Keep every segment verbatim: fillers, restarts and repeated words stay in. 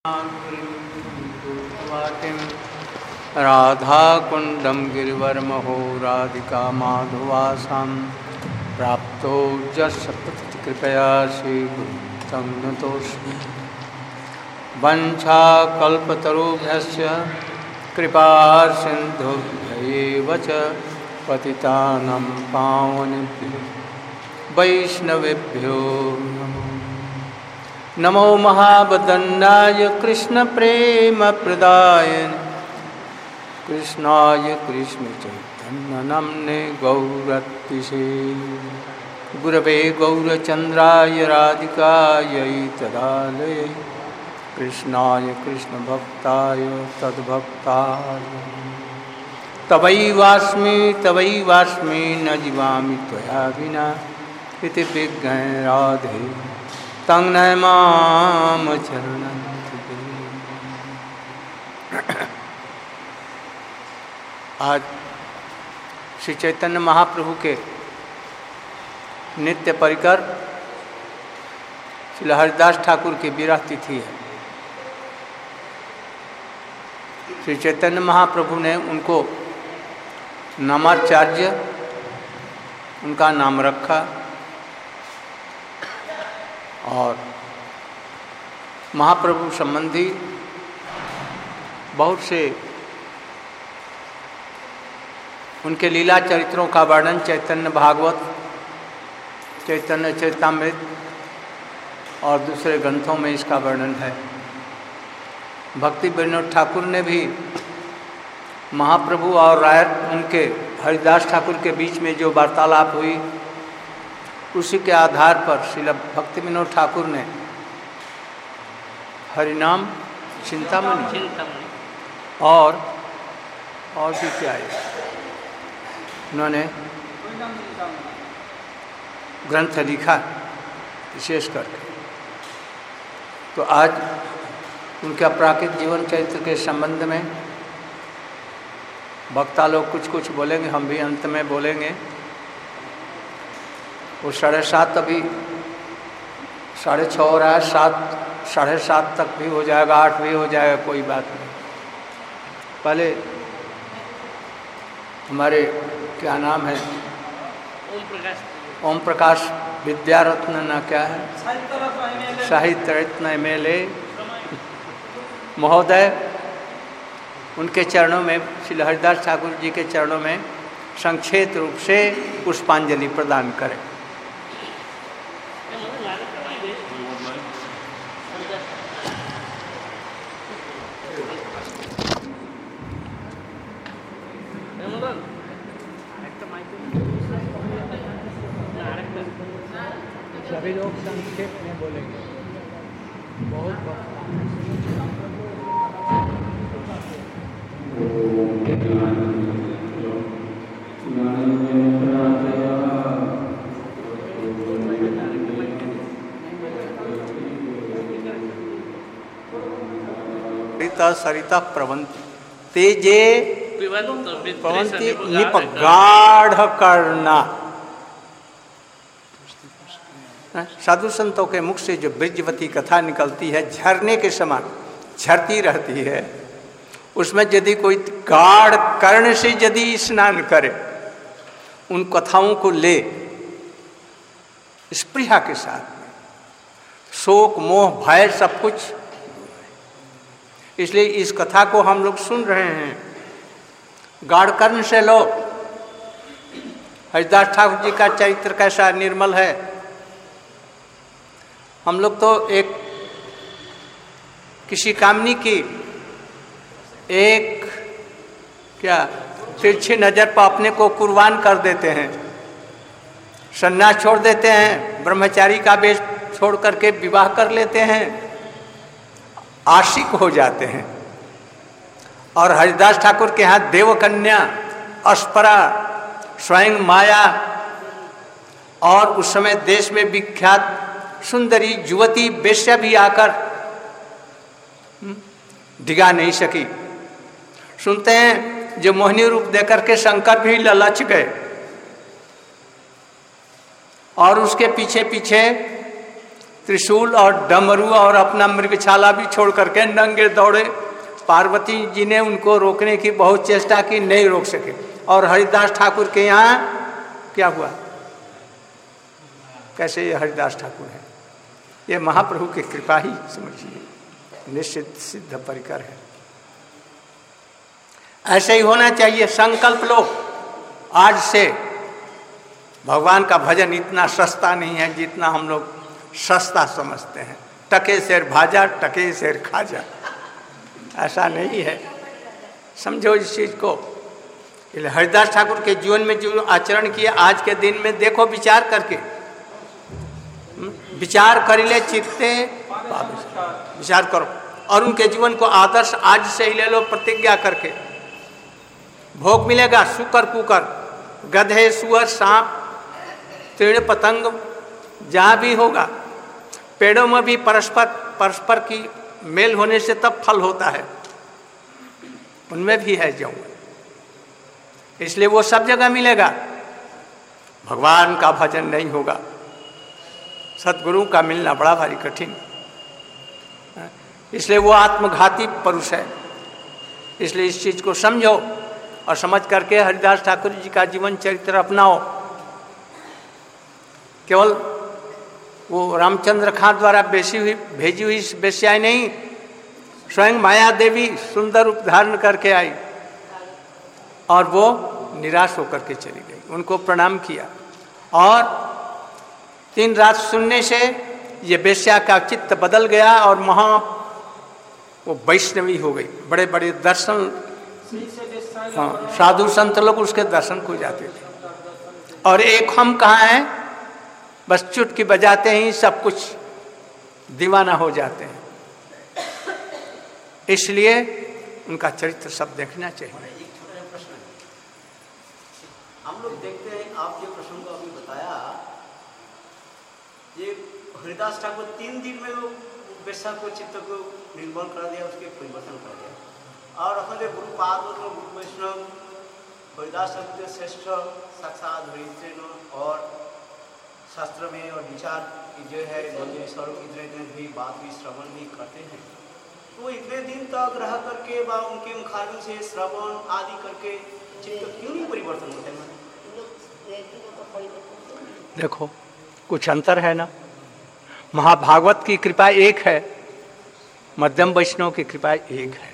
राधाकुण्डं गिरिवर्महो राधिका माधवासां प्राप्तो जस्सत्कृपया श्रीगुरुं नतोऽस्मि। वञ्चाकल्पतरुभ्यश्च कृपासिन्धुभ्यैव च पतितानां पावनेभ्यो वैष्णवेभ्यो नमो नमो महावदन्नाय कृष्ण प्रेम प्रदाय कृष्णाय कृष्ण चैतन्य नाम्ने गौरतिसे गुरवे गौरचन्द्राय राधिकायै तदालये कृष्णाय कृष्ण भक्ताय तद्भक्ताय तवैवास्मि तवैवास्मि न जीवामि त्वया विना इति विज्ञाय राधे तंग नमाम चरणं। आज श्री चैतन्य महाप्रभु के नित्य परिकर श्री हरिदास ठाकुर की विरह तिथि है। श्री चैतन्य महाप्रभु ने उनको नामाचार्य उनका नाम रखा और महाप्रभु संबंधी बहुत से उनके लीला चरित्रों का वर्णन चैतन्य भागवत, चैतन्य चरितामृत और दूसरे ग्रंथों में इसका वर्णन है। भक्ति विनोद ठाकुर ने भी महाप्रभु और राय उनके हरिदास ठाकुर के बीच में जो वार्तालाप हुई उसी के आधार पर श्रील भक्ति विनोद ठाकुर ने हरिनाम चिंतामणि और और भी क्या है उन्होंने ग्रंथ लिखा विशेष करके। तो आज उनके अपराकृत जीवन चरित्र के संबंध में वक्ता लोग कुछ कुछ बोलेंगे, हम भी अंत में बोलेंगे। वो साढ़े सात अभी साढ़े छः हो रहा है, सात साढ़े सात तक भी हो जाएगा, आठ भी हो जाएगा, कोई बात नहीं। पहले हमारे क्या नाम है ओम प्रकाश ओम प्रकाश विद्यारत्न ना क्या है साहित्य रत्न एम एल ए महोदय, उनके चरणों में श्री हरिदास ठाकुर जी के चरणों में संक्षेप रूप से पुष्पांजलि प्रदान करें। सभी लोग संक्षेप में बोलेंगे। बहुत सरिता सरिता प्रवंती तेजे प्रवंती निप गाढ़ करना। साधु संतों के मुख से जो ब्रजवती कथा निकलती है झरने के समान झरती रहती है। उसमें यदि कोई गाढ़ कर्ण से यदि स्नान करे, उन कथाओं को ले स्पृहा के साथ में, शोक मोह भय सब कुछ, इसलिए इस कथा को हम लोग सुन रहे हैं। गाढ़ कर्ण से लो। हरिदास ठाकुर जी का चरित्र कैसा निर्मल है। हम लोग तो एक किसी कामनी की एक क्या तिरछी नजर पर अपने को कुर्बान कर देते हैं, सन्यास छोड़ देते हैं, ब्रह्मचारी का वेश छोड़ करके विवाह कर लेते हैं, आशिक हो जाते हैं। और हरिदास ठाकुर के यहाँ देवकन्या अस्परा स्वयं माया और उस समय देश में विख्यात सुंदरी युवती वेश्या भी आकर डिगा नहीं सकी। सुनते हैं जो मोहिनी रूप देकर के शंकर भी ललच गए और उसके पीछे पीछे त्रिशूल और डमरू और अपना मृगछाला भी छोड़ करके नंगे दौड़े। पार्वती जी ने उनको रोकने की बहुत चेष्टा की, नहीं रोक सके। और हरिदास ठाकुर के यहाँ क्या हुआ? कैसे ये हरिदास ठाकुर है? ये महाप्रभु की कृपा ही समझिए, निश्चित सिद्ध परिकर है। ऐसे ही होना चाहिए। संकल्प लो आज से। भगवान का भजन इतना सस्ता नहीं है जितना हम लोग सस्ता समझते हैं। टके शेर भाजा, टके शेर खाजा, ऐसा नहीं है। समझो इस चीज को। हरिदास ठाकुर के जीवन में जो आचरण किया, आज के दिन में देखो, विचार करके, विचार कर ले चित्ते, विचार करो और उनके जीवन को आदर्श आज से ही ले लो, प्रतिज्ञा करके। भोग मिलेगा, शुकर कुकर, गधे, सुअर, सांप, तीर्ण, पतंग, जहाँ भी होगा। पेड़ों में भी परस्पर परस्पर की मेल होने से तब फल होता है, उनमें भी है जो, इसलिए वो सब जगह मिलेगा। भगवान का भजन नहीं होगा, सतगुरु का मिलना बड़ा भारी कठिन, इसलिए वो आत्मघाती पुरुष है। इसलिए इस चीज को समझो और समझ करके हरिदास ठाकुर जी का जीवन चरित्र अपनाओ। केवल वो रामचंद्र खां द्वारा बेची हुई भेजी हुई बेश्याएं नहीं, स्वयं माया देवी सुंदर रूप धारण करके आई और वो निराश होकर के चली गई। उनको प्रणाम किया और तीन रात सुनने से ये बेश्या का चित्त बदल गया और महा वो वैष्णवी हो गई। बड़े बड़े दर्शन, हाँ, साधु संत लोग उसके दर्शन को जाते थे। और एक हम कहाँ हैं, बस चुटकी बजाते ही सब कुछ दीवाना हो जाते हैं। इसलिए उनका चरित्र सब देखना चाहिए। हम लोग देखते हैं, आप जो प्रसंग को अभी बताया, ये हरिदास ठाकुर तीन दिन में वो बेशा को चित्त को निर्मल कर दिया, उसके परिवर्तन कर दिया। और हमारे गुरुपाद और गुरु वैष्णव हरिदास ठाकुर श्रेष्ठ साक्षात हरिद्र और शास्त्र में और विचार जो है मंदिर स्वरूप इतने दिन भी बात भी श्रवण भी करते हैं, तो इतने दिन तक रह करके व उनके मुखारविंद से श्रवण आदि करके चित्त क्यों नहीं परिवर्तन होते हैं? देखो कुछ अंतर है ना। महाभागवत की कृपा एक है, मध्यम वैष्णव की कृपा एक है।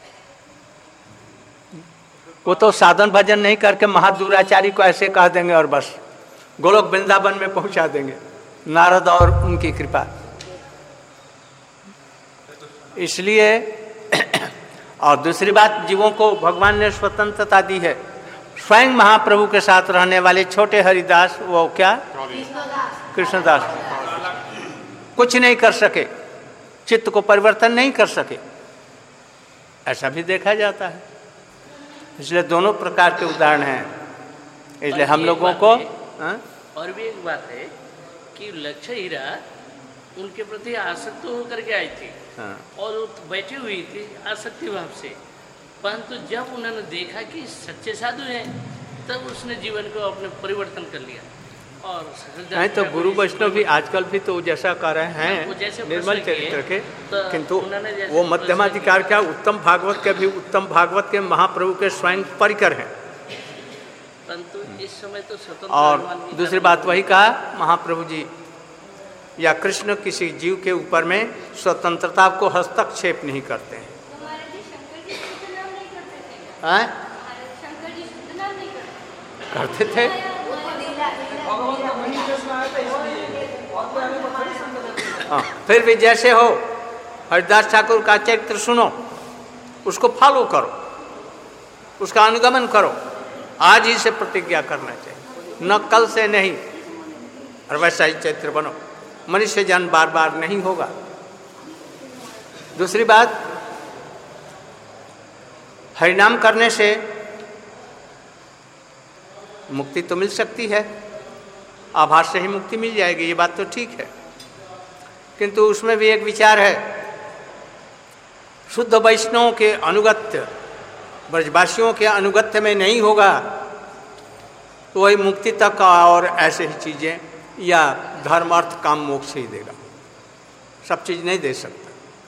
वो तो साधन भजन नहीं करके महादुराचारी को ऐसे कह देंगे और बस गोलोक वृंदावन में पहुंचा देंगे, नारद और उनकी कृपा। इसलिए और दूसरी बात, जीवों को भगवान ने स्वतंत्रता दी है। स्वयं महाप्रभु के साथ रहने वाले छोटे हरिदास, वो क्या कृष्णदास, कुछ नहीं कर सके, चित्त को परिवर्तन नहीं कर सके, ऐसा भी देखा जाता है। इसलिए दोनों प्रकार के उदाहरण हैं। इसलिए हम लोगों को आ? और भी एक बात है कि लक्ष्य हीरा उनके प्रति आसक्त होकर के आई थी, हाँ। और वो बैठी हुई थी आसक्ति भाव से, परंतु जब उन्होंने देखा कि सच्चे साधु हैं, तब उसने जीवन को अपने परिवर्तन कर लिया। और नहीं तो गुरु वैष्णव भी आजकल भी तो जैसा कर रहे हैं निर्मल चरित्र के, तो किंतु वो मध्यमाधिकार क्या, उत्तम भागवत के भी उत्तम भागवत के महाप्रभु के स्वयं परिकर हैं। परंतु इस समय तो स्वतंत्र। और दूसरी बात वही कहा महाप्रभु जी या कृष्ण किसी जीव के ऊपर में स्वतंत्रता को हस्तक्षेप नहीं करते हैं। करते थे हाँ, फिर भी जैसे हो हरिदास ठाकुर का चरित्र सुनो, उसको फॉलो करो, उसका अनुगमन करो। आज ही से प्रतिज्ञा करना चाहिए, न कल से नहीं, और वैसा ही चरित्र बनो। मनुष्य जन्म बार बार नहीं होगा। दूसरी बात, हरिनाम करने से मुक्ति तो मिल सकती है, आभास से ही मुक्ति मिल जाएगी, ये बात तो ठीक है, किंतु उसमें भी एक विचार है। शुद्ध वैष्णव के अनुगत्य, ब्रजवासियों के अनुगत्य में नहीं होगा तो वही मुक्ति तक और ऐसे ही चीजें या धर्म अर्थ काम मोक्ष ही देगा। सब चीज नहीं दे सकता।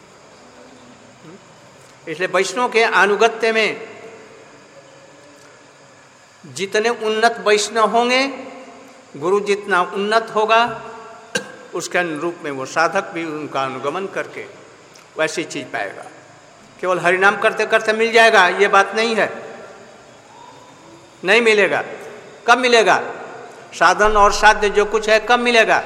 इसलिए वैष्णव के अनुगत्य में जितने उन्नत वैष्णव होंगे, गुरु जितना उन्नत होगा, उसके अनुरूप में वो साधक भी उनका अनुगमन करके वैसी चीज पाएगा। केवल हरिनाम करते करते मिल जाएगा ये बात नहीं है, नहीं मिलेगा। कब मिलेगा? साधन और साध्य जो कुछ है कब मिलेगा?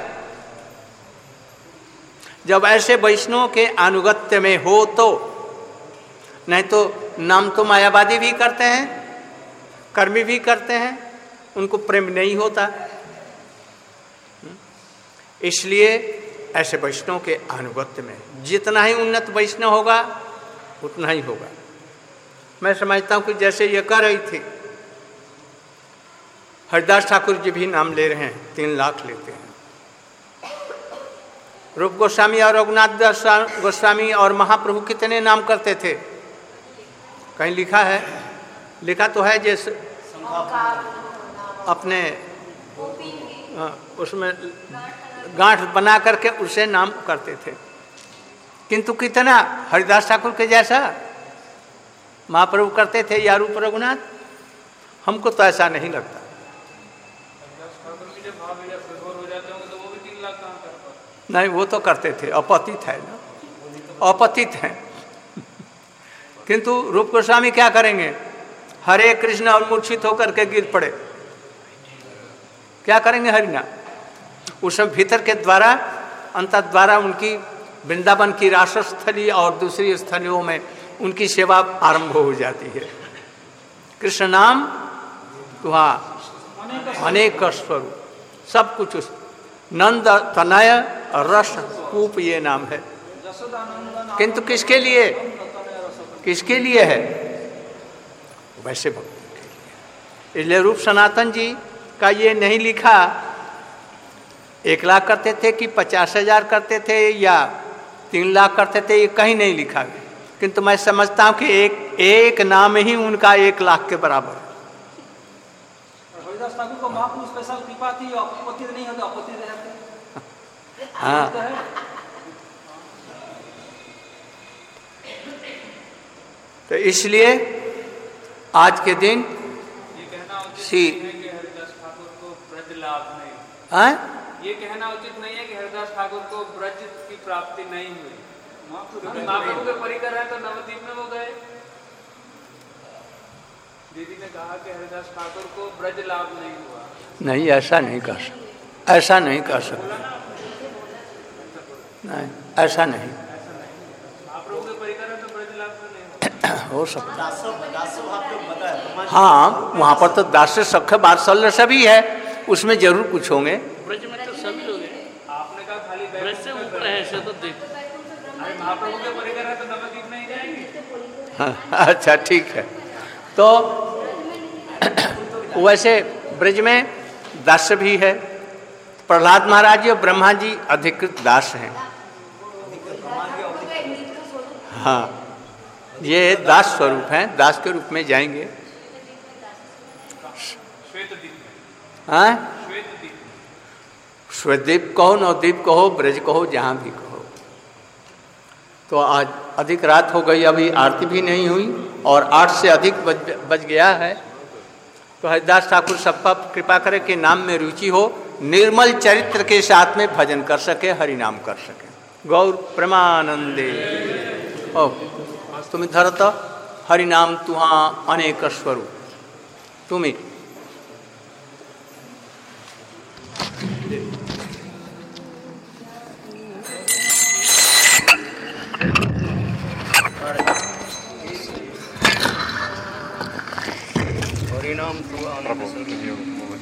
जब ऐसे वैष्णव के अनुगत्य में हो तो। नहीं तो नाम तो मायावादी भी करते हैं, कर्मी भी करते हैं, उनको प्रेम नहीं होता। इसलिए ऐसे वैष्णव के अनुगत्य में जितना ही उन्नत वैष्णव होगा उतना ही होगा। मैं समझता हूँ कि जैसे ये कह रही थी, हरिदास ठाकुर जी भी नाम ले रहे हैं, तीन लाख लेते हैं। रूप गोस्वामी और रघुनाथ दास गोस्वामी और महाप्रभु कितने नाम करते थे? कहीं लिखा है? लिखा तो है जैसे अपने उसमें गांठ बना करके उसे नाम करते थे। किंतु कितना हरिदास ठाकुर के जैसा महाप्रभु करते थे या रूप रघुनाथ? हमको तो ऐसा नहीं लगता। नहीं, वो तो करते थे, अपतित है ना, अपतित हैं। किंतु रूप गोस्वामी क्या करेंगे? हरे कृष्ण और मूर्छित होकर के गिर पड़े, क्या करेंगे? हरिनाम। उस भीतर के द्वारा अंतर द्वारा उनकी वृंदावन की रासस्थली और दूसरी स्थलियों में उनकी सेवा आरंभ हो जाती है। कृष्ण नाम वहाँ अनेक स्वरूप, सब कुछ उस नंद तनय रस कूप ये नाम है। किंतु किसके लिए? किसके लिए है? वैसे भक्तों के लिए। इसलिए रूप सनातन जी का ये नहीं लिखा एक लाख करते थे कि पचास हजार करते थे या तीन लाख करते थे, ये कहीं नहीं लिखा। किंतु मैं समझता हूँ कि एक एक नाम ही उनका एक लाख के बराबर है। हरिदास ठाकुर को महापुरुष स्पेशल कृपा थी, अपत्ति नहीं होती, अपत्ति रहते। हाँ, तो इसलिए आज के दिन ये कहना उचित सी नहीं है कि हरिदास ठाकुर को ब्रज लाभ नहीं। हाँ? ये कहना उचित नहीं है कि हरिदास ठाकुर को ब्रज की प्राप्ति नहीं हुई। महाप्रभु के परिकर है तो नवद्वीप में वो गए। दीदी ने कहा कि हरिदास ठाकुर को ब्रज लाभ नहीं हुआ। नहीं, ऐसा नहीं कर सकता, ऐसा नहीं कर सकता, नहीं ऐसा नहीं। महाप्रभु के परिकर है तो ब्रज लाभ तो नहीं हो सकता। हाँ, वहाँ पर तो दास सख्य वात्सल्य सभी है, उसमें जरूर कुछ होंगे। ब्रज में तो सभी लोग हैं। आपने कहा खाली ब्रज से ऊपर है, ऐसे तो देख। अरे महाप्रभु के परिकर है तो नवद्वीप नहीं जाएंगे। हाँ, अच्छा ठीक है। तो वैसे ब्रज में दास भी है। प्रहलाद महाराज जी और ब्रह्मा जी अधिकृत दास हैं। हाँ, ये दास स्वरूप हैं, दास के रूप में जाएंगे। हाँ, श्वेतद्वीप कहो, नवद्वीप कहो, ब्रज कहो, जहाँ भी कहो। तो आज अधिक रात हो गई, अभी आरती भी नहीं हुई और आठ से अधिक बज बज गया है। तो हरिदास ठाकुर सब पर कृपा करे कि नाम में रुचि हो, निर्मल चरित्र के साथ में भजन कर सके, हरि नाम कर सके। गौर प्रेमानंदे। ओ तुम धरत हरि नाम तुहा अनेक स्वरूप तुम्हें। हरि नाम तुहा अनेक स्वरूप।